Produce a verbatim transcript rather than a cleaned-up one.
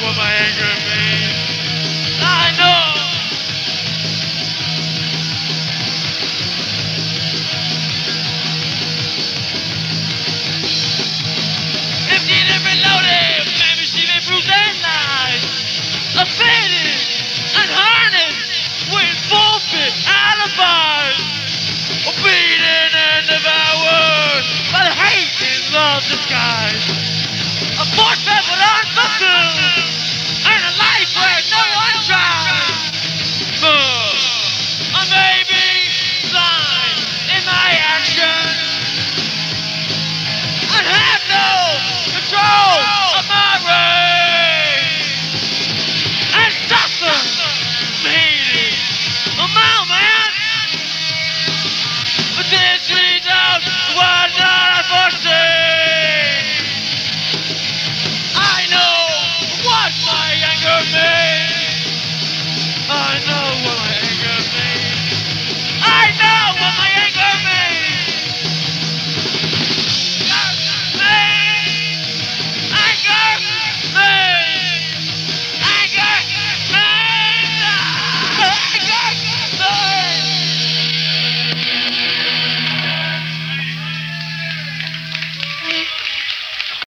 what my anger means. I know. Emptied and reloaded, maybe she may prove that night. Offended and harnessed with forfeit alibis. Beaten and devoured by the hate in love disguise. A force fed but unfulfilled.